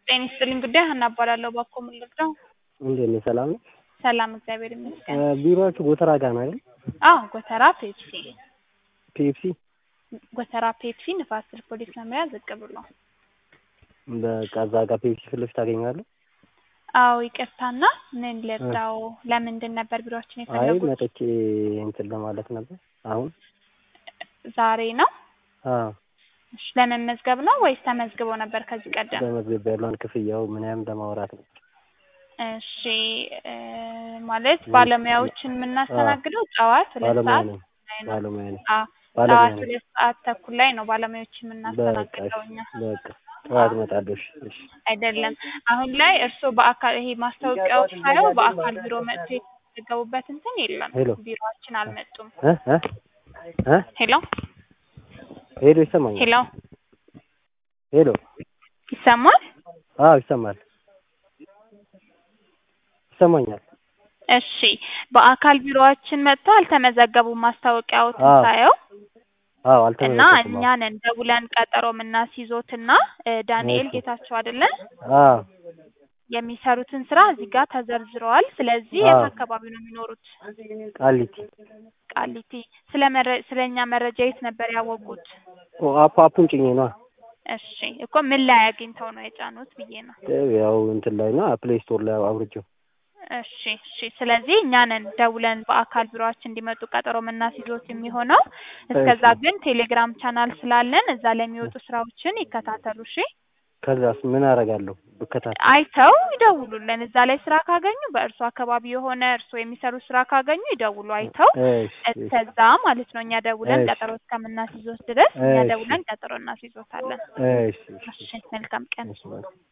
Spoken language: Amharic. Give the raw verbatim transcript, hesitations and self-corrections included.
ጤና ይስጥልኝ ጉዳይ ሀና እባላለሁ ባኮ ምልክነው እንዴት ነህ ሰላም ነህ ሰላም እግዚአብሔር ይመስገን ቢሮአችሁ ጎተራ ጋር ነው አይደል አዎ ጎተራ ፔፕሲ ፔፕሲ ጎተራ ፔፕሲ ንፋስ ስልክ ፖሊስ መምሪያ ዝቅ ብሎ በቃ እዛ ጋር ፔፕሲ ፊት ለፊት ታገኛለህ አዎ ይቅርታና ምን ልርዳው ለምንድን ነበር ቢሮአችን የፈለጉት አይ መጥቼ እንትን ለማለት ነበር አሁን ዛሬ ነው አዎ እሺ ለመመዝገብ ነው ወይስ ተመዝግበው ነበር ከዚህ ቀደም ለመዝገብ ያለውን ክፍያው ምንም ለማውራት ነው እሺ ማለት ባለሙያዎችን የምናስተናግደው ጠዋት ሁለት ሰዓት ባለሙያ ነው ጠዋት ሁለት ሰዓት ተኩል ላይ ነው ባለሙያዎችን የምናስተናግደው እኛ በቃ ጠዋት እመጣለሁ እሺ አይደለም አሁን ላይ እርሶ በአካል ይሄ ማስታወቂያው ሳይው በአካል ቢሮ መጥቶ የተገቡበት እንትን የለም ቢሮአችን አልመጡም እ እ ሄሎ ሄሎ ይሰማኛል ሄሎ ሄሎ ይሰማል አዎ ይሰማል ይሰማኛል እሺ በአካል ቢሮአችን መጥተው አልተመዘገቡም ማስታወቂያው ሳይው አዎ እና አልተመዘገቡም እኛ ነን ደውለን ቀጠሮ የምናስይዞትና ዳንኤል ጌታቸው አይደለ አዎ የሚሰሩትን ስራ እዚህ ጋር ተዘርዝረዋል ስለዚህ የት አካባቢ ነው የሚኖሩት ቃሊቲ ቃሊቲ ስለ ስለኛ መረጃ የት ነበር ያወቁት አፕ አፑን ጭኜ ነው እሺ እኮ ምን ላይ አግኝተው ነው የጫኑት ብዬ ነው ያው እንትን ላይ ነው ፕሌይ ስቶር ላይ አውርጄው እሺ እሺ ስለዚህ እኛ ነን ደውለን በአካል ቢሮአችን እንዲመጡ ቀጠሮ የምናስይዞት የሚሆነው እስከዛ ግን ቴሌግራም ቻናል ስላለን እዛ ላይ የሚወጡ ስራዎችን ይከታተሉ እሺ ከዛስ ምን አደርጋለሁ ብከታተል አይተው ይደውሉልን እዛ ላይ ስራ ካገኙ በእርሱ አካባቢ የሆነ እርሱ የሚሰሩ ስራ ካገኙ ይደውሉ አይተው ከዛ ማለት ነው እኛ ደውለን ቀጠሮ እስከምናስይዞት ድረስ እኛ ደውለን ቀጠሮ እናስይዞታለን እሺ እሺ መልካም ቀን